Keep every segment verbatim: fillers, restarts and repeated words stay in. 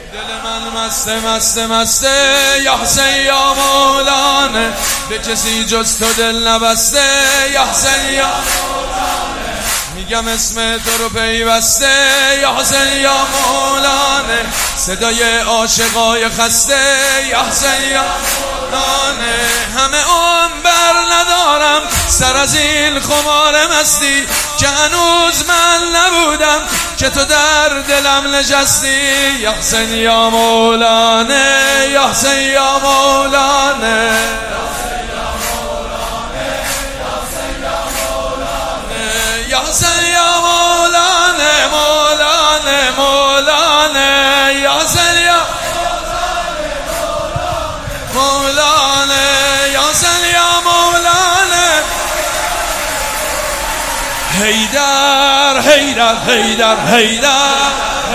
دل من مسته مسته مسته یا حسین یا مولانا، به کسی جز تو دل نبسته یا حسین یا مولانا، میگم اسم تو رو پیوسته یا حسین یا مولانا، صدای عاشقای خسته یا حسین یا مولانا، همه عمر بر ندارم سر از این خمار مستی، که هنوز من نبودم که تو در دلم نشستی یا حسین یا مولانا، یا حسین یا مولانا، یا حسین یا مولانا، مولانا مولانا، یا حسین یا مولانا، یا حسین یا مولانا، حیدر حیدر حیدر حیدر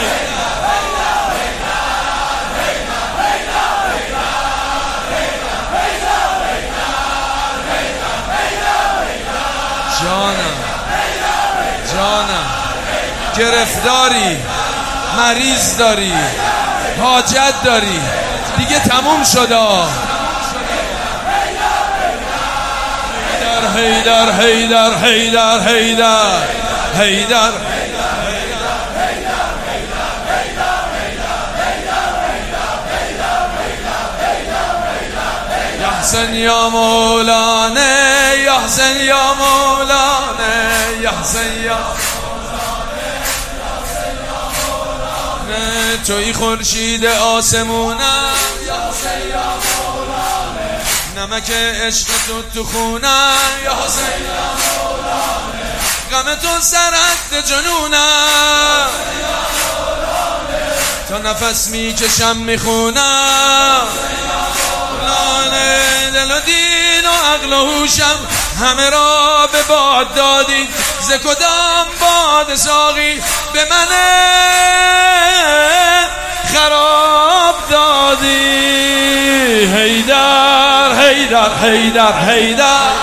جانم جانم، گرفتاری، مریض داری، حاجت داری، دیگه تموم شده. حیدر حیدر حیدر حیدر حیدر یا حسین یا مولانا، یا حسین یا مولانا، یا حسین یا مولانا، توی خورشید آسمونم یا حسین یا مولانا، نمک عشق تو تو خونم یا حسین یا مولانا، غم تو سرد جنونم، تا نفس میکشم میخونم، دل و دین و عقل و هوشم همه را به باد دادی، ز کدام باد ساقی به من خراب دادی. حیدر حیدر حیدر حیدر